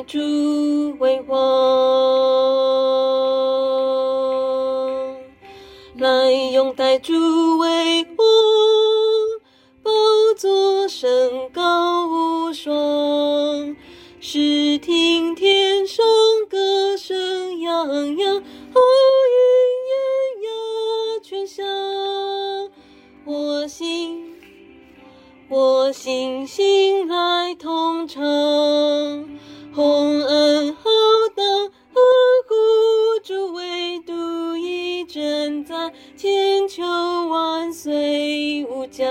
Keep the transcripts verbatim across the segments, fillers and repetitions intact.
待诸位王，来拥戴诸位王，宝座升高无双，视听天上歌声洋洋，后音艳压全响。我心，我心心来同唱，洪恩浩荡，呵护主唯独一真在，千秋万岁无疆。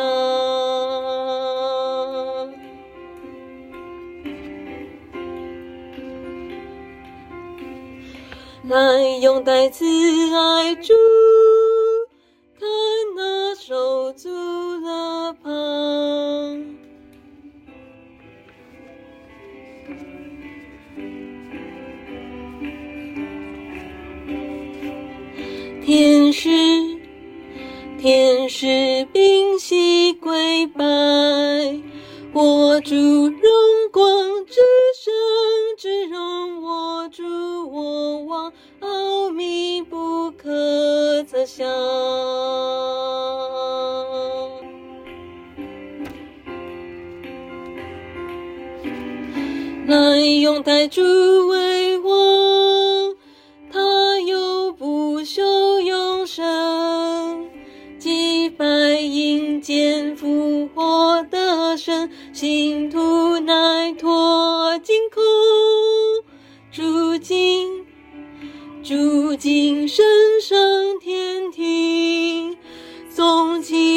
来拥戴慈爱主，看那手足了旁，天使天使屏息跪拜，我主荣光至圣至荣，我主我王奥秘不可测想。来拥戴诸位王，他有不朽永生，祭拜阴间复活的神，信徒乃脱惊恐，住进住进神圣天庭，颂其